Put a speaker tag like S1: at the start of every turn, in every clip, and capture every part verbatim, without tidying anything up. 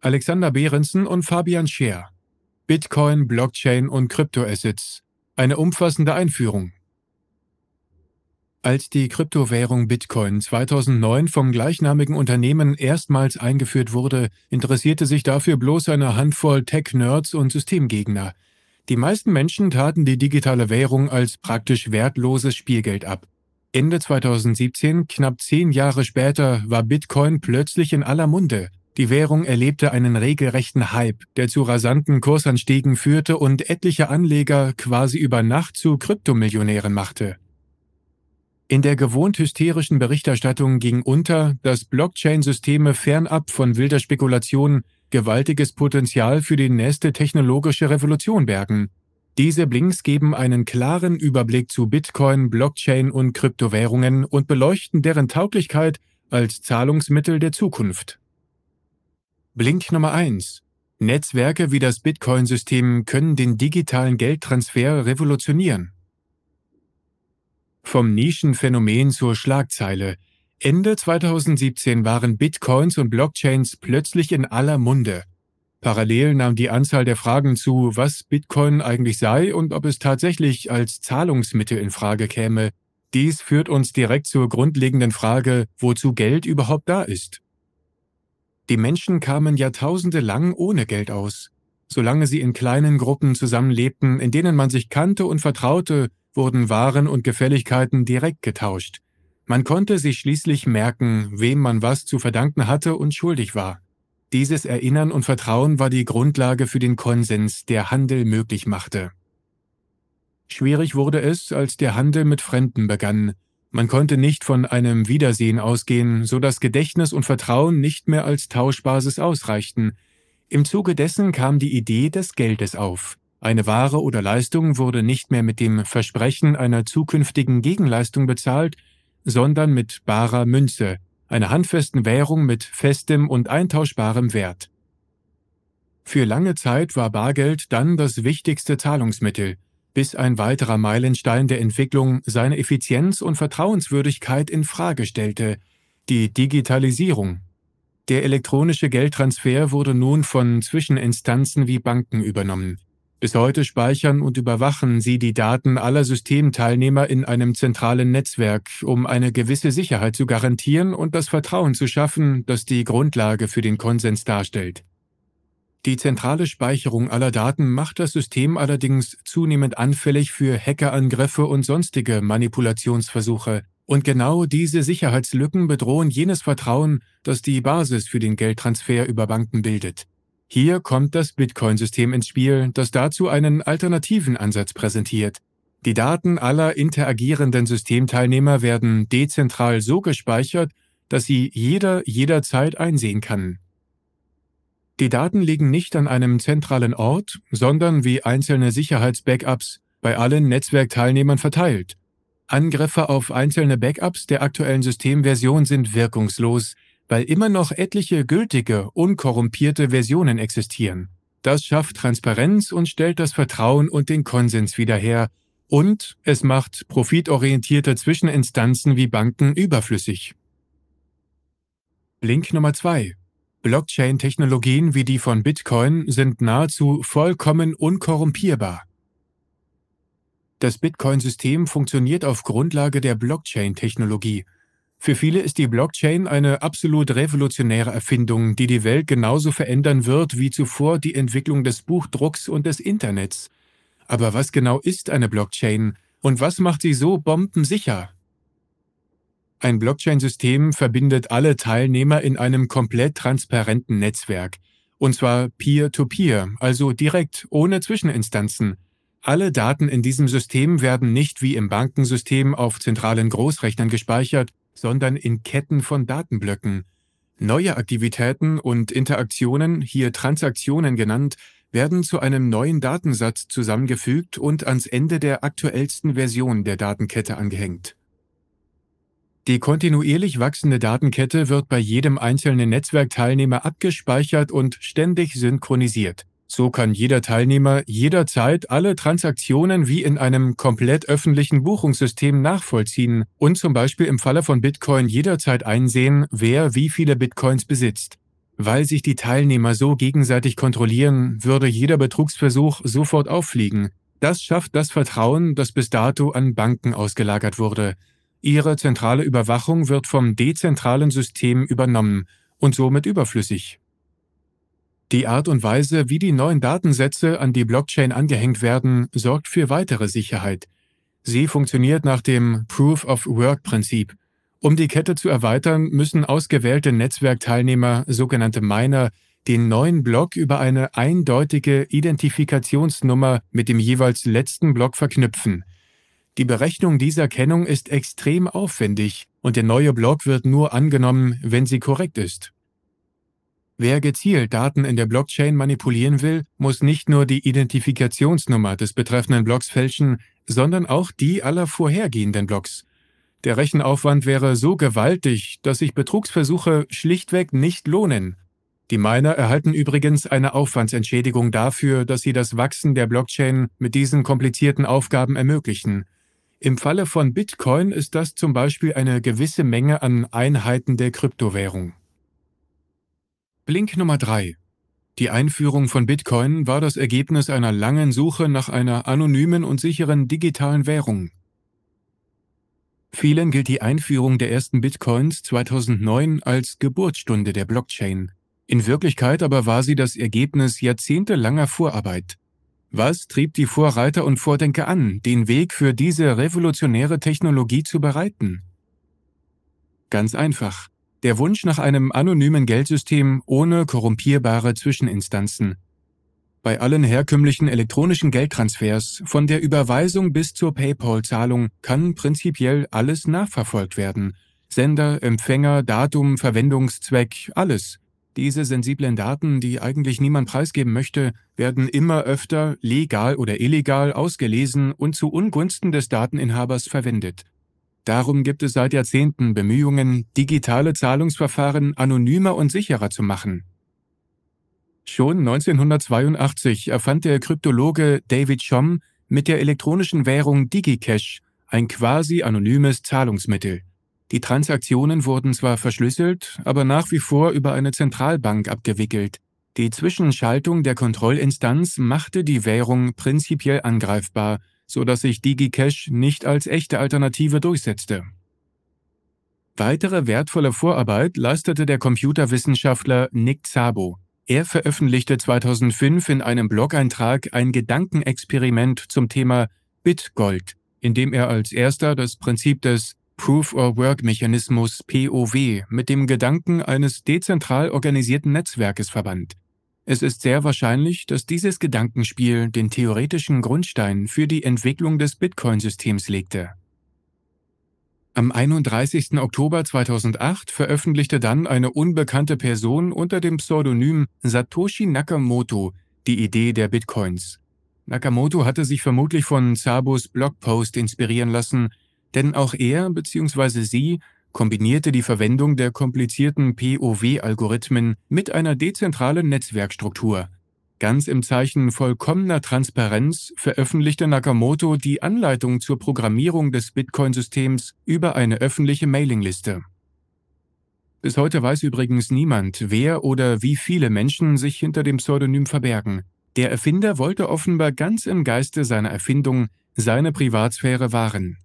S1: Alexander Berenson und Fabian Scheer. Bitcoin, Blockchain und Kryptoassets. Eine umfassende Einführung. Als die Kryptowährung Bitcoin zweitausendneun vom gleichnamigen Unternehmen erstmals eingeführt wurde, interessierte sich dafür bloß eine Handvoll Tech-Nerds und Systemgegner. Die meisten Menschen taten die digitale Währung als praktisch wertloses Spielgeld ab. Ende zweitausendsiebzehn, knapp zehn Jahre später, war Bitcoin plötzlich in aller Munde. Die Währung erlebte einen regelrechten Hype, der zu rasanten Kursanstiegen führte und etliche Anleger quasi über Nacht zu Kryptomillionären machte. In der gewohnt hysterischen Berichterstattung ging unter, dass Blockchain-Systeme fernab von wilder Spekulation gewaltiges Potenzial für die nächste technologische Revolution bergen. Diese Blinks geben einen klaren Überblick zu Bitcoin, Blockchain und Kryptowährungen und beleuchten deren Tauglichkeit als Zahlungsmittel der Zukunft. Blink Nummer eins. Netzwerke wie das Bitcoin-System können den digitalen Geldtransfer revolutionieren. Vom Nischenphänomen zur Schlagzeile. Ende zweitausendsiebzehn waren Bitcoins und Blockchains plötzlich in aller Munde. Parallel nahm die Anzahl der Fragen zu, was Bitcoin eigentlich sei und ob es tatsächlich als Zahlungsmittel in Frage käme. Dies führt uns direkt zur grundlegenden Frage, wozu Geld überhaupt da ist. Die Menschen kamen jahrtausendelang ohne Geld aus. Solange sie in kleinen Gruppen zusammenlebten, in denen man sich kannte und vertraute, wurden Waren und Gefälligkeiten direkt getauscht. Man konnte sich schließlich merken, wem man was zu verdanken hatte und schuldig war. Dieses Erinnern und Vertrauen war die Grundlage für den Konsens, der Handel möglich machte. Schwierig wurde es, als der Handel mit Fremden begann. Man konnte nicht von einem Wiedersehen ausgehen, so dass Gedächtnis und Vertrauen nicht mehr als Tauschbasis ausreichten. Im Zuge dessen kam die Idee des Geldes auf. Eine Ware oder Leistung wurde nicht mehr mit dem Versprechen einer zukünftigen Gegenleistung bezahlt, sondern mit barer Münze, einer handfesten Währung mit festem und eintauschbarem Wert. Für lange Zeit war Bargeld dann das wichtigste Zahlungsmittel, bis ein weiterer Meilenstein der Entwicklung seine Effizienz und Vertrauenswürdigkeit in Frage stellte: die Digitalisierung. Der elektronische Geldtransfer wurde nun von Zwischeninstanzen wie Banken übernommen. Bis heute speichern und überwachen sie die Daten aller Systemteilnehmer in einem zentralen Netzwerk, um eine gewisse Sicherheit zu garantieren und das Vertrauen zu schaffen, das die Grundlage für den Konsens darstellt. Die zentrale Speicherung aller Daten macht das System allerdings zunehmend anfällig für Hackerangriffe und sonstige Manipulationsversuche. Und genau diese Sicherheitslücken bedrohen jenes Vertrauen, das die Basis für den Geldtransfer über Banken bildet. Hier kommt das Bitcoin-System ins Spiel, das dazu einen alternativen Ansatz präsentiert. Die Daten aller interagierenden Systemteilnehmer werden dezentral so gespeichert, dass sie jeder jederzeit einsehen kann. Die Daten liegen nicht an einem zentralen Ort, sondern wie einzelne Sicherheits-Backups bei allen Netzwerkteilnehmern verteilt. Angriffe auf einzelne Backups der aktuellen Systemversion sind wirkungslos, weil immer noch etliche gültige, unkorrumpierte Versionen existieren. Das schafft Transparenz und stellt das Vertrauen und den Konsens wieder her. Und es macht profitorientierte Zwischeninstanzen wie Banken überflüssig. Blink Nummer zwei. Blockchain-Technologien wie die von Bitcoin sind nahezu vollkommen unkorrumpierbar. Das Bitcoin-System funktioniert auf Grundlage der Blockchain-Technologie. Für viele ist die Blockchain eine absolut revolutionäre Erfindung, die die Welt genauso verändern wird wie zuvor die Entwicklung des Buchdrucks und des Internets. Aber was genau ist eine Blockchain und was macht sie so bombensicher? Ein Blockchain-System verbindet alle Teilnehmer in einem komplett transparenten Netzwerk. Und zwar peer-to-peer, also direkt, ohne Zwischeninstanzen. Alle Daten in diesem System werden nicht wie im Bankensystem auf zentralen Großrechnern gespeichert, sondern in Ketten von Datenblöcken. Neue Aktivitäten und Interaktionen, hier Transaktionen genannt, werden zu einem neuen Datensatz zusammengefügt und ans Ende der aktuellsten Version der Datenkette angehängt. Die kontinuierlich wachsende Datenkette wird bei jedem einzelnen Netzwerkteilnehmer abgespeichert und ständig synchronisiert. So kann jeder Teilnehmer jederzeit alle Transaktionen wie in einem komplett öffentlichen Buchungssystem nachvollziehen und zum Beispiel im Falle von Bitcoin jederzeit einsehen, wer wie viele Bitcoins besitzt. Weil sich die Teilnehmer so gegenseitig kontrollieren, würde jeder Betrugsversuch sofort auffliegen. Das schafft das Vertrauen, das bis dato an Banken ausgelagert wurde. Ihre zentrale Überwachung wird vom dezentralen System übernommen und somit überflüssig. Die Art und Weise, wie die neuen Datensätze an die Blockchain angehängt werden, sorgt für weitere Sicherheit. Sie funktioniert nach dem Proof-of-Work-Prinzip. Um die Kette zu erweitern, müssen ausgewählte Netzwerkteilnehmer, sogenannte Miner, den neuen Block über eine eindeutige Identifikationsnummer mit dem jeweils letzten Block verknüpfen. Die Berechnung dieser Kennung ist extrem aufwendig und der neue Block wird nur angenommen, wenn sie korrekt ist. Wer gezielt Daten in der Blockchain manipulieren will, muss nicht nur die Identifikationsnummer des betreffenden Blocks fälschen, sondern auch die aller vorhergehenden Blocks. Der Rechenaufwand wäre so gewaltig, dass sich Betrugsversuche schlichtweg nicht lohnen. Die Miner erhalten übrigens eine Aufwandsentschädigung dafür, dass sie das Wachsen der Blockchain mit diesen komplizierten Aufgaben ermöglichen. Im Falle von Bitcoin ist das zum Beispiel eine gewisse Menge an Einheiten der Kryptowährung. Blink Nummer drei. Die Einführung von Bitcoin war das Ergebnis einer langen Suche nach einer anonymen und sicheren digitalen Währung. Vielen gilt die Einführung der ersten Bitcoins zweitausendneun als Geburtsstunde der Blockchain. In Wirklichkeit aber war sie das Ergebnis jahrzehntelanger Vorarbeit. Was trieb die Vorreiter und Vordenker an, den Weg für diese revolutionäre Technologie zu bereiten? Ganz einfach. Der Wunsch nach einem anonymen Geldsystem ohne korrumpierbare Zwischeninstanzen. Bei allen herkömmlichen elektronischen Geldtransfers, von der Überweisung bis zur PayPal-Zahlung, kann prinzipiell alles nachverfolgt werden. Sender, Empfänger, Datum, Verwendungszweck, alles. Diese sensiblen Daten, die eigentlich niemand preisgeben möchte, werden immer öfter, legal oder illegal, ausgelesen und zu Ungunsten des Dateninhabers verwendet. Darum gibt es seit Jahrzehnten Bemühungen, digitale Zahlungsverfahren anonymer und sicherer zu machen. Schon neunzehnhundertzweiundachtzig erfand der Kryptologe David Chaum mit der elektronischen Währung DigiCash ein quasi anonymes Zahlungsmittel. Die Transaktionen wurden zwar verschlüsselt, aber nach wie vor über eine Zentralbank abgewickelt. Die Zwischenschaltung der Kontrollinstanz machte die Währung prinzipiell angreifbar, so dass sich DigiCash nicht als echte Alternative durchsetzte. Weitere wertvolle Vorarbeit leistete der Computerwissenschaftler Nick Szabo. Er veröffentlichte zweitausendfünf in einem Blog-Eintrag ein Gedankenexperiment zum Thema Bitgold, in dem er als erster das Prinzip des Proof-of-Work-Mechanismus P O W mit dem Gedanken eines dezentral organisierten Netzwerkes verband. Es ist sehr wahrscheinlich, dass dieses Gedankenspiel den theoretischen Grundstein für die Entwicklung des Bitcoin-Systems legte. Am einunddreißigsten Oktober zweitausendacht veröffentlichte dann eine unbekannte Person unter dem Pseudonym Satoshi Nakamoto die Idee der Bitcoins. Nakamoto hatte sich vermutlich von Szabos Blogpost inspirieren lassen, denn auch er bzw. sie kombinierte die Verwendung der komplizierten P O W-Algorithmen mit einer dezentralen Netzwerkstruktur. Ganz im Zeichen vollkommener Transparenz veröffentlichte Nakamoto die Anleitung zur Programmierung des Bitcoin-Systems über eine öffentliche Mailingliste. Bis heute weiß übrigens niemand, wer oder wie viele Menschen sich hinter dem Pseudonym verbergen. Der Erfinder wollte offenbar ganz im Geiste seiner Erfindung seine Privatsphäre wahren.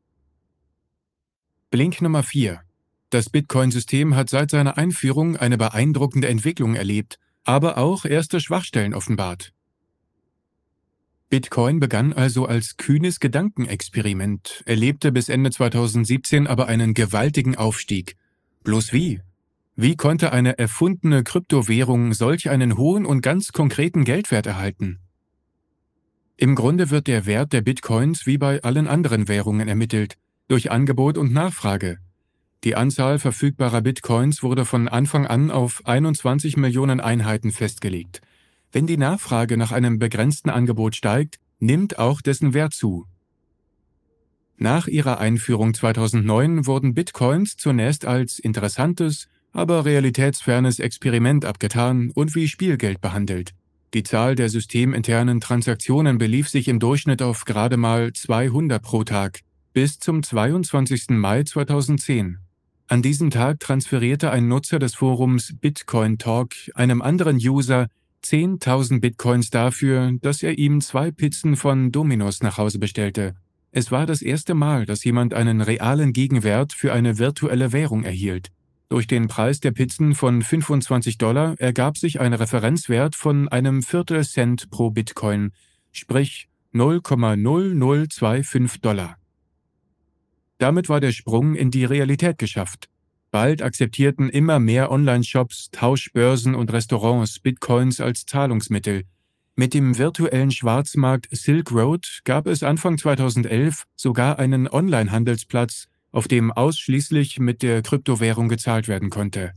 S1: Blink Nummer vier. Das Bitcoin-System hat seit seiner Einführung eine beeindruckende Entwicklung erlebt, aber auch erste Schwachstellen offenbart. Bitcoin begann also als kühnes Gedankenexperiment, erlebte bis Ende zweitausendsiebzehn aber einen gewaltigen Aufstieg. Bloß wie? Wie konnte eine erfundene Kryptowährung solch einen hohen und ganz konkreten Geldwert erhalten? Im Grunde wird der Wert der Bitcoins wie bei allen anderen Währungen ermittelt, durch Angebot und Nachfrage. Die Anzahl verfügbarer Bitcoins wurde von Anfang an auf einundzwanzig Millionen Einheiten festgelegt. Wenn die Nachfrage nach einem begrenzten Angebot steigt, nimmt auch dessen Wert zu. Nach ihrer Einführung zweitausendneun wurden Bitcoins zunächst als interessantes, aber realitätsfernes Experiment abgetan und wie Spielgeld behandelt. Die Zahl der systeminternen Transaktionen belief sich im Durchschnitt auf gerade mal zweihundert pro Tag, bis zum zweiundzwanzigsten Mai zweitausendzehn. An diesem Tag transferierte ein Nutzer des Forums Bitcoin Talk einem anderen User zehntausend Bitcoins dafür, dass er ihm zwei Pizzen von Domino's nach Hause bestellte. Es war das erste Mal, dass jemand einen realen Gegenwert für eine virtuelle Währung erhielt. Durch den Preis der Pizzen von fünfundzwanzig Dollar ergab sich ein Referenzwert von einem Viertel Cent pro Bitcoin, sprich null Komma null null zwei fünf Dollar. Damit war der Sprung in die Realität geschafft. Bald akzeptierten immer mehr Online-Shops, Tauschbörsen und Restaurants Bitcoins als Zahlungsmittel. Mit dem virtuellen Schwarzmarkt Silk Road gab es Anfang zweitausendelf sogar einen Online-Handelsplatz, auf dem ausschließlich mit der Kryptowährung gezahlt werden konnte.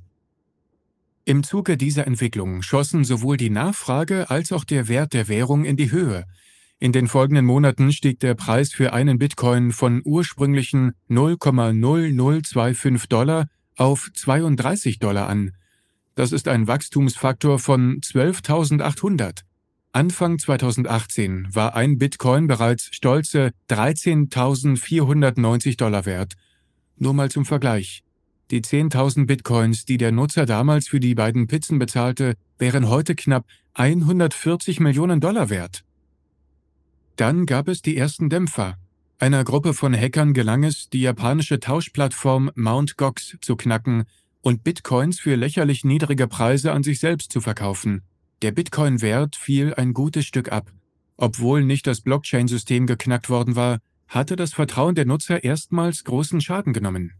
S1: Im Zuge dieser Entwicklung schossen sowohl die Nachfrage als auch der Wert der Währung in die Höhe. In den folgenden Monaten stieg der Preis für einen Bitcoin von ursprünglichen null Komma null null zwei fünf Dollar auf zweiunddreißig Dollar an. Das ist ein Wachstumsfaktor von zwölftausendachthundert. Anfang zweitausendachtzehn war ein Bitcoin bereits stolze dreizehntausendvierhundertneunzig Dollar wert. Nur mal zum Vergleich. Die zehntausend Bitcoins, die der Nutzer damals für die beiden Pizzen bezahlte, wären heute knapp hundertvierzig Millionen Dollar wert. Dann gab es die ersten Dämpfer. Einer Gruppe von Hackern gelang es, die japanische Tauschplattform Mount Gox zu knacken und Bitcoins für lächerlich niedrige Preise an sich selbst zu verkaufen. Der Bitcoin-Wert fiel ein gutes Stück ab. Obwohl nicht das Blockchain-System geknackt worden war, hatte das Vertrauen der Nutzer erstmals großen Schaden genommen.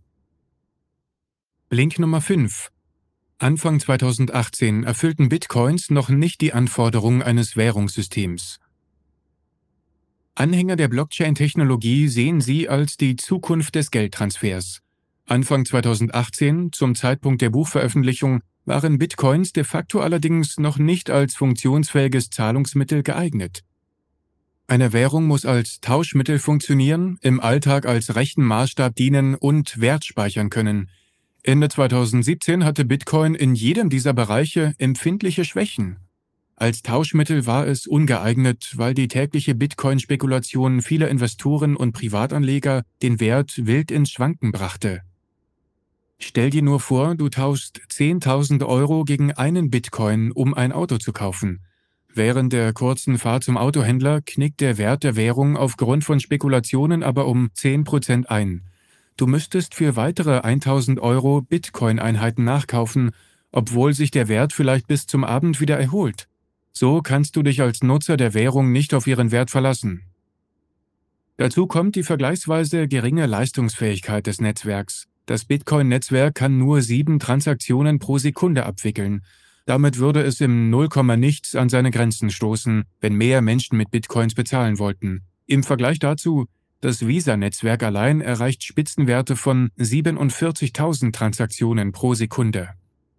S1: Blink Nummer fünf. Anfang zweitausendachtzehn erfüllten Bitcoins noch nicht die Anforderungen eines Währungssystems. Anhänger der Blockchain-Technologie sehen sie als die Zukunft des Geldtransfers. Anfang zweitausendachtzehn, zum Zeitpunkt der Buchveröffentlichung, waren Bitcoins de facto allerdings noch nicht als funktionsfähiges Zahlungsmittel geeignet. Eine Währung muss als Tauschmittel funktionieren, im Alltag als Rechenmaßstab dienen und Wert speichern können. Ende zweitausendsiebzehn hatte Bitcoin in jedem dieser Bereiche empfindliche Schwächen. Als Tauschmittel war es ungeeignet, weil die tägliche Bitcoin-Spekulation vieler Investoren und Privatanleger den Wert wild ins Schwanken brachte. Stell dir nur vor, du tauschst zehntausend Euro gegen einen Bitcoin, um ein Auto zu kaufen. Während der kurzen Fahrt zum Autohändler knickt der Wert der Währung aufgrund von Spekulationen aber um zehn Prozent ein. Du müsstest für weitere tausend Euro Bitcoin-Einheiten nachkaufen, obwohl sich der Wert vielleicht bis zum Abend wieder erholt. So kannst du dich als Nutzer der Währung nicht auf ihren Wert verlassen. Dazu kommt die vergleichsweise geringe Leistungsfähigkeit des Netzwerks. Das Bitcoin-Netzwerk kann nur sieben Transaktionen pro Sekunde abwickeln. Damit würde es im Nullkomma-Nichts an seine Grenzen stoßen, wenn mehr Menschen mit Bitcoins bezahlen wollten. Im Vergleich dazu, das Visa-Netzwerk allein erreicht Spitzenwerte von siebenundvierzigtausend Transaktionen pro Sekunde.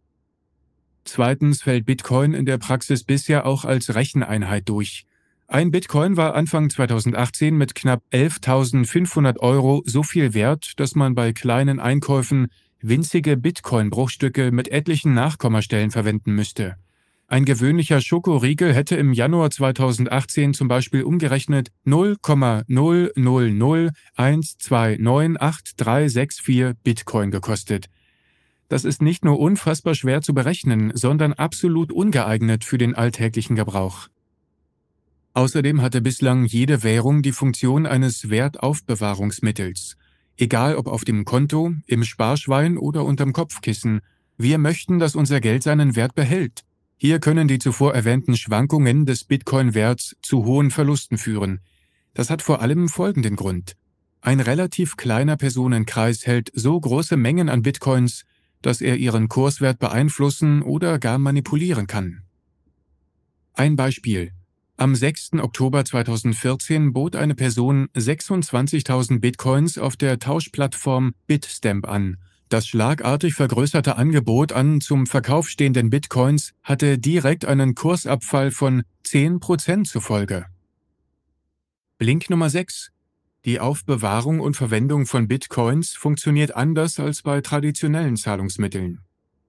S1: Zweitens fällt Bitcoin in der Praxis bisher auch als Recheneinheit durch. Ein Bitcoin war Anfang zweitausendachtzehn mit knapp elftausendfünfhundert Euro so viel wert, dass man bei kleinen Einkäufen winzige Bitcoin-Bruchstücke mit etlichen Nachkommastellen verwenden müsste. Ein gewöhnlicher Schokoriegel hätte im Januar zweitausendachtzehn zum Beispiel umgerechnet null Komma null null null eins zwei neun acht drei sechs vier Bitcoin gekostet. Das ist nicht nur unfassbar schwer zu berechnen, sondern absolut ungeeignet für den alltäglichen Gebrauch. Außerdem hatte bislang jede Währung die Funktion eines Wertaufbewahrungsmittels. Egal ob auf dem Konto, im Sparschwein oder unterm Kopfkissen, wir möchten, dass unser Geld seinen Wert behält. Hier können die zuvor erwähnten Schwankungen des Bitcoin-Werts zu hohen Verlusten führen. Das hat vor allem folgenden Grund. Ein relativ kleiner Personenkreis hält so große Mengen an Bitcoins, dass er ihren Kurswert beeinflussen oder gar manipulieren kann. Ein Beispiel. Am sechsten Oktober zweitausendvierzehn bot eine Person sechsundzwanzigtausend Bitcoins auf der Tauschplattform Bitstamp an. Das schlagartig vergrößerte Angebot an zum Verkauf stehenden Bitcoins hatte direkt einen Kursabfall von zehn Prozent zur Folge. Blink Nummer sechs. Die Aufbewahrung und Verwendung von Bitcoins funktioniert anders als bei traditionellen Zahlungsmitteln.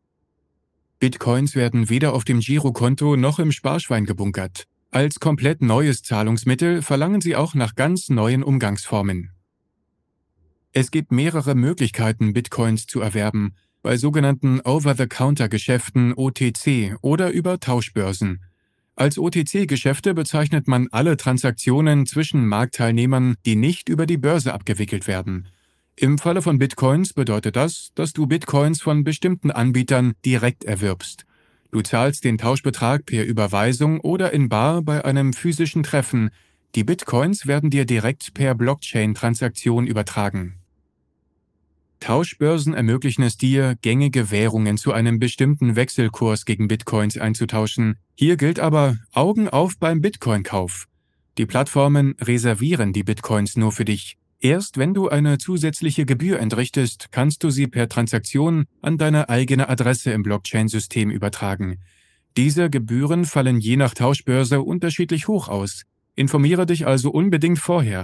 S1: Bitcoins werden weder auf dem Girokonto noch im Sparschwein gebunkert. Als komplett neues Zahlungsmittel verlangen sie auch nach ganz neuen Umgangsformen. Es gibt mehrere Möglichkeiten, Bitcoins zu erwerben, bei sogenannten Over-the-Counter-Geschäften O T C oder über Tauschbörsen. Als O T C-Geschäfte bezeichnet man alle Transaktionen zwischen Marktteilnehmern, die nicht über die Börse abgewickelt werden. Im Falle von Bitcoins bedeutet das, dass du Bitcoins von bestimmten Anbietern direkt erwirbst. Du zahlst den Tauschbetrag per Überweisung oder in bar bei einem physischen Treffen. Die Bitcoins werden dir direkt per Blockchain-Transaktion übertragen. Tauschbörsen ermöglichen es dir, gängige Währungen zu einem bestimmten Wechselkurs gegen Bitcoins einzutauschen. Hier gilt aber Augen auf beim Bitcoin-Kauf. Die Plattformen reservieren die Bitcoins nur für dich. Erst wenn du eine zusätzliche Gebühr entrichtest, kannst du sie per Transaktion an deine eigene Adresse im Blockchain-System übertragen. Diese Gebühren fallen je nach Tauschbörse unterschiedlich hoch aus. Informiere dich also unbedingt vorher.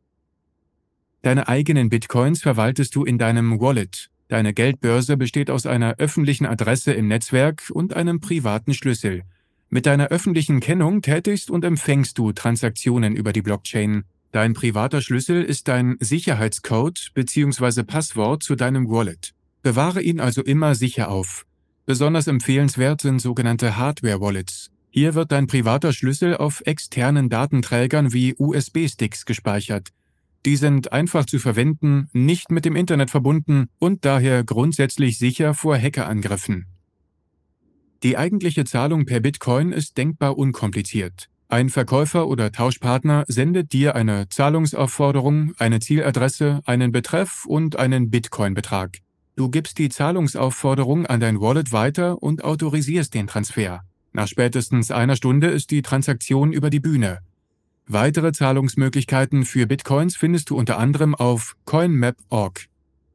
S1: Deine eigenen Bitcoins verwaltest du in deinem Wallet. Deine Geldbörse besteht aus einer öffentlichen Adresse im Netzwerk und einem privaten Schlüssel. Mit deiner öffentlichen Kennung tätigst und empfängst du Transaktionen über die Blockchain. Dein privater Schlüssel ist dein Sicherheitscode bzw. Passwort zu deinem Wallet. Bewahre ihn also immer sicher auf. Besonders empfehlenswert sind sogenannte Hardware-Wallets. Hier wird dein privater Schlüssel auf externen Datenträgern wie U S B-Sticks gespeichert. Die sind einfach zu verwenden, nicht mit dem Internet verbunden und daher grundsätzlich sicher vor Hackerangriffen. Die eigentliche Zahlung per Bitcoin ist denkbar unkompliziert. Ein Verkäufer oder Tauschpartner sendet dir eine Zahlungsaufforderung, eine Zieladresse, einen Betreff und einen Bitcoin-Betrag. Du gibst die Zahlungsaufforderung an dein Wallet weiter und autorisierst den Transfer. Nach spätestens einer Stunde ist die Transaktion über die Bühne. Weitere Zahlungsmöglichkeiten für Bitcoins findest du unter anderem auf coinmap punkt org.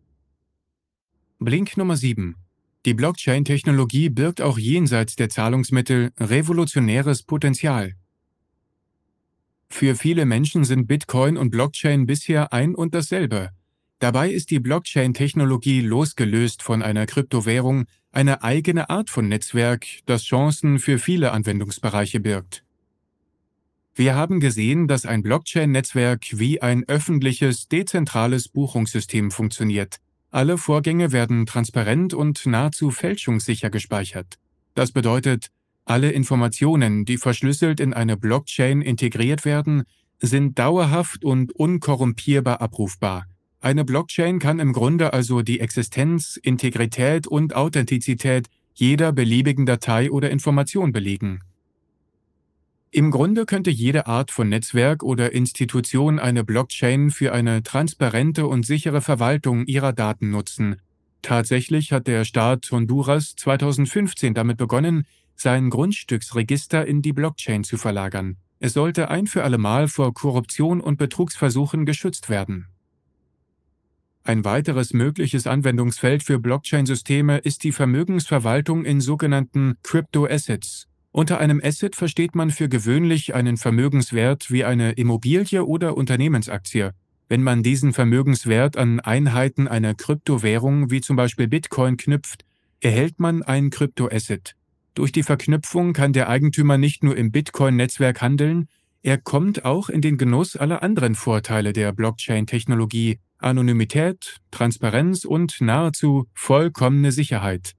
S1: Blink Nummer sieben. Die Blockchain-Technologie birgt auch jenseits der Zahlungsmittel revolutionäres Potenzial. Für viele Menschen sind Bitcoin und Blockchain bisher ein und dasselbe. Dabei ist die Blockchain-Technologie losgelöst von einer Kryptowährung eine eigene Art von Netzwerk, das Chancen für viele Anwendungsbereiche birgt. Wir haben gesehen, dass ein Blockchain-Netzwerk wie ein öffentliches, dezentrales Buchungssystem funktioniert. Alle Vorgänge werden transparent und nahezu fälschungssicher gespeichert. Das bedeutet, alle Informationen, die verschlüsselt in eine Blockchain integriert werden, sind dauerhaft und unkorrumpierbar abrufbar. Eine Blockchain kann im Grunde also die Existenz, Integrität und Authentizität jeder beliebigen Datei oder Information belegen. Im Grunde könnte jede Art von Netzwerk oder Institution eine Blockchain für eine transparente und sichere Verwaltung ihrer Daten nutzen. Tatsächlich hat der Staat Honduras zweitausendfünfzehn damit begonnen, sein Grundstücksregister in die Blockchain zu verlagern. Es sollte ein für allemal vor Korruption und Betrugsversuchen geschützt werden. Ein weiteres mögliches Anwendungsfeld für Blockchain-Systeme ist die Vermögensverwaltung in sogenannten Crypto-Assets. Unter einem Asset versteht man für gewöhnlich einen Vermögenswert wie eine Immobilie oder Unternehmensaktie. Wenn man diesen Vermögenswert an Einheiten einer Kryptowährung wie zum Beispiel Bitcoin knüpft, erhält man ein Kryptoasset. Durch die Verknüpfung kann der Eigentümer nicht nur im Bitcoin-Netzwerk handeln, er kommt auch in den Genuss aller anderen Vorteile der Blockchain-Technologie: Anonymität, Transparenz und nahezu vollkommene Sicherheit.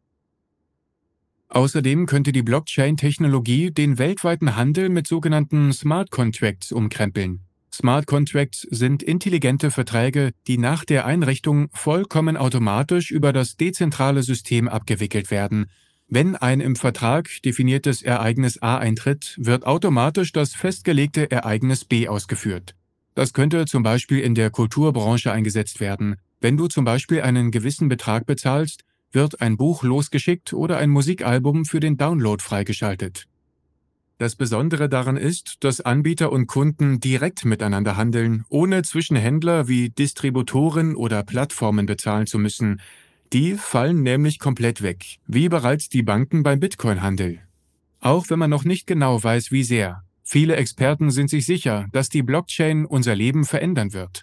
S1: Außerdem könnte die Blockchain-Technologie den weltweiten Handel mit sogenannten Smart Contracts umkrempeln. Smart Contracts sind intelligente Verträge, die nach der Einrichtung vollkommen automatisch über das dezentrale System abgewickelt werden. Wenn ein im Vertrag definiertes Ereignis A eintritt, wird automatisch das festgelegte Ereignis B ausgeführt. Das könnte zum Beispiel in der Kulturbranche eingesetzt werden. Wenn du zum Beispiel einen gewissen Betrag bezahlst, wird ein Buch losgeschickt oder ein Musikalbum für den Download freigeschaltet. Das Besondere daran ist, dass Anbieter und Kunden direkt miteinander handeln, ohne Zwischenhändler wie Distributoren oder Plattformen bezahlen zu müssen. Die fallen nämlich komplett weg, wie bereits die Banken beim Bitcoin-Handel. Auch wenn man noch nicht genau weiß, wie sehr. Viele Experten sind sich sicher, dass die Blockchain unser Leben verändern wird.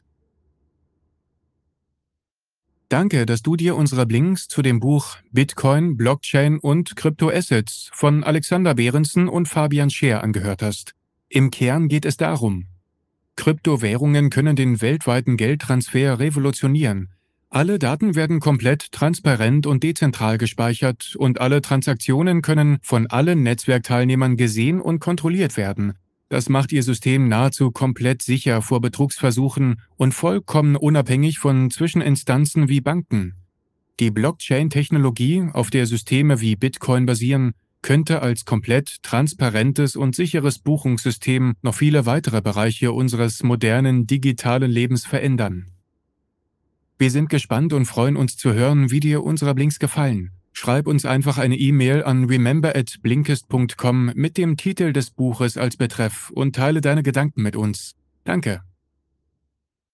S1: Danke, dass du dir unsere Blinks zu dem Buch Bitcoin, Blockchain und Kryptoassets von Alexander Behrensen und Fabian Scheer angehört hast. Im Kern geht es darum: Kryptowährungen können den weltweiten Geldtransfer revolutionieren. Alle Daten werden komplett transparent und dezentral gespeichert und alle Transaktionen können von allen Netzwerkteilnehmern gesehen und kontrolliert werden. Das macht ihr System nahezu komplett sicher vor Betrugsversuchen und vollkommen unabhängig von Zwischeninstanzen wie Banken. Die Blockchain-Technologie, auf der Systeme wie Bitcoin basieren, könnte als komplett transparentes und sicheres Buchungssystem noch viele weitere Bereiche unseres modernen digitalen Lebens verändern. Wir sind gespannt und freuen uns zu hören, wie dir unsere Blinks gefallen. Schreib uns einfach eine E-Mail an remember at blinkist punkt com mit dem Titel des Buches als Betreff und teile deine Gedanken mit uns. Danke.